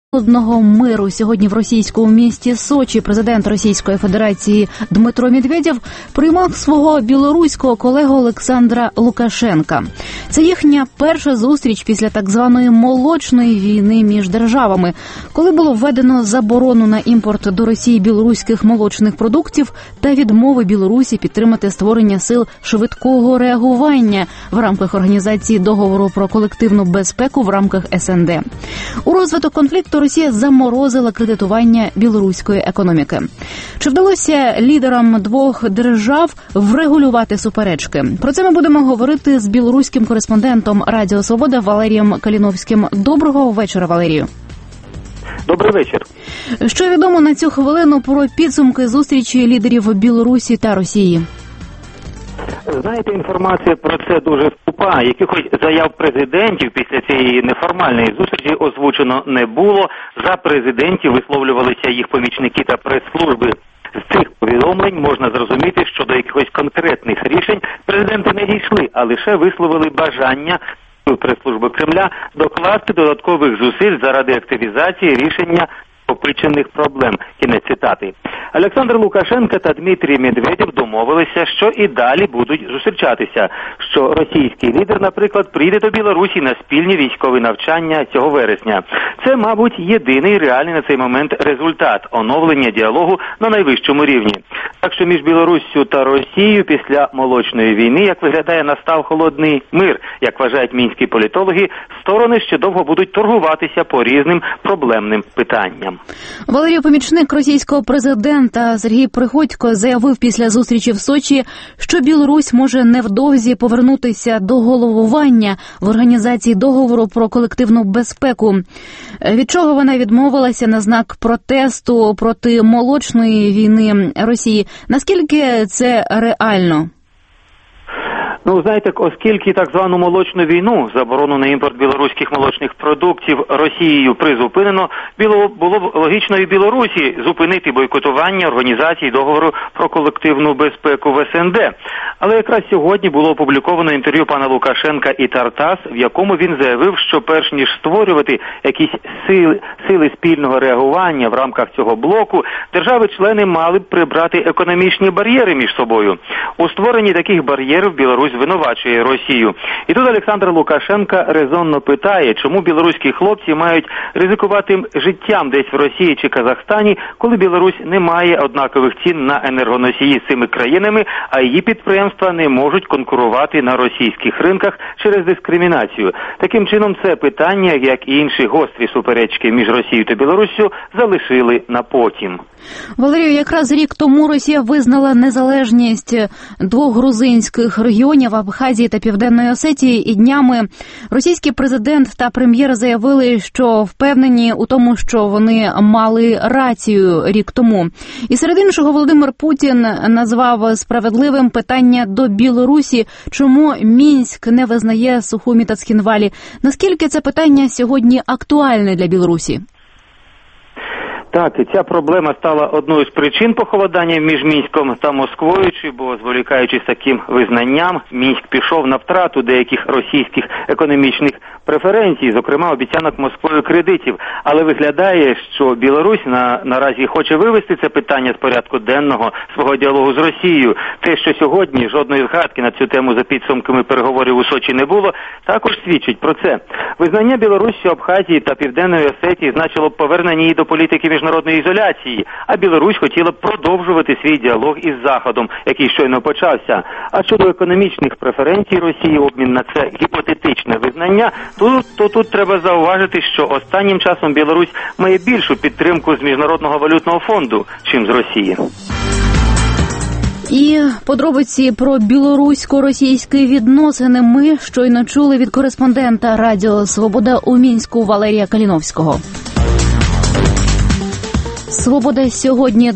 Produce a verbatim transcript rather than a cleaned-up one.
Одного миру сьогодні в російському місті Сочі президент Російської Федерації Дмитро Медведєв приймав свого білоруського колегу Олександра Лукашенка. Це їхня перша зустріч після так званої молочної війни між державами, коли було введено заборону на імпорт до Росії білоруських молочних продуктів та відмови Білорусі підтримати створення сил швидкого реагування в рамках організації договору про колективну безпеку в рамках ес ен де. У розвиток конфлікту Росія заморозила кредитування білоруської економіки. Чи вдалося лідерам двох держав врегулювати суперечки? Про це ми будемо говорити з білоруським кореспондентом Радіо Свобода Валерієм Каліновським. Доброго вечора, Валерію. Добрий вечір. Що відомо на цю хвилину про підсумки зустрічі лідерів Білорусі та Росії? Знаєте, інформація про це дуже скупа. Якихось заяв президентів після цієї неформальної зустрічі озвучено не було. За президентів висловлювалися їх помічники та прес-служби. З цих повідомлень можна зрозуміти, що до якихось конкретних рішень президенти не дійшли, а лише висловили бажання прес-служби Кремля докласти додаткових зусиль заради активізації рішення опичених проблем. Кінець цитати. Олександр Лукашенко та Дмитрій Медведєв домовилися, що і далі будуть зустрічатися. Що російський лідер, наприклад, прийде до Білорусі на спільні військові навчання цього вересня. Це, мабуть, єдиний реальний на цей момент результат оновлення діалогу на найвищому рівні. Так що між Білоруссю та Росією після молочної війни, як виглядає, настав холодний мир. Як вважають мінські політологи, сторони ще довго будуть торгуватися по різним проблемним питанням. Валерій, помічник російського президента Сергій Приходько заявив після зустрічі в Сочі, що Білорусь може невдовзі повернутися до головування в організації договору про колективну безпеку. Від чого вона відмовилася на знак протесту проти молочної війни Росії? Наскільки це реально? Ну, знаєте, оскільки так звану молочну війну, заборону на імпорт білоруських молочних продуктів Росією призупинено, було б логічно і Білорусі зупинити бойкотування організації договору про колективну безпеку в ес ен де. Але якраз сьогодні було опубліковано інтерв'ю пана Лукашенка і Тартас, в якому він заявив, що перш ніж створювати якісь сили, сили спільного реагування в рамках цього блоку, держави-члени мали б прибрати економічні бар'єри між собою. У створенні таких бар'єрів Білорусь звинувачує Росію. І тут Олександр Лукашенко резонно питає, чому білоруські хлопці мають ризикувати життям десь в Росії чи Казахстані, коли Білорусь не має однакових цін на енергоносії з цими країнами, а її підприємства не можуть конкурувати на російських ринках через дискримінацію. Таким чином, це питання, як і інші гострі суперечки між Росією та Білоруссю, залишили на потім. Валерію, якраз рік тому Росія визнала незалежність двох грузинських регіонів Абхазії та Південної Осетії, і днями російський президент та прем'єр заявили, що впевнені у тому, що вони мали рацію рік тому. І серед іншого Володимир Путін назвав справедливим питання до Білорусі, чому Мінськ не визнає Сухумі та Цхінвалі. Наскільки це питання сьогодні актуальне для Білорусі? Так, і ця проблема стала одною з причин похолодання між Мінськом та Москвою, бо, зволікаючись таким визнанням, Мінськ пішов на втрату деяких російських економічних преференцій, зокрема обіцянок Москвою кредитів. Але виглядає, що Білорусь на, наразі хоче вивести це питання з порядку денного свого діалогу з Росією. Те, що сьогодні жодної згадки на цю тему за підсумками переговорів у Сочі не було, також свідчить про це. Визнання Білорусі, Абхазії та Південної Осетії значило б повернення її до політики міжнародної ізоляції, а Білорусь хотіла б продовжувати свій діалог із Заходом, який щойно почався. А щодо економічних преференцій Росії, обмін на це гіпотетичне визнання, то, то тут треба зауважити, що останнім часом Білорусь має більшу підтримку з Міжнародного валютного фонду, чим з Росії. І подробиці про білорусько-російські відносини ми щойно чули від кореспондента Радіо Свобода у Мінську Валерія Каліновського. Свобода сьогодні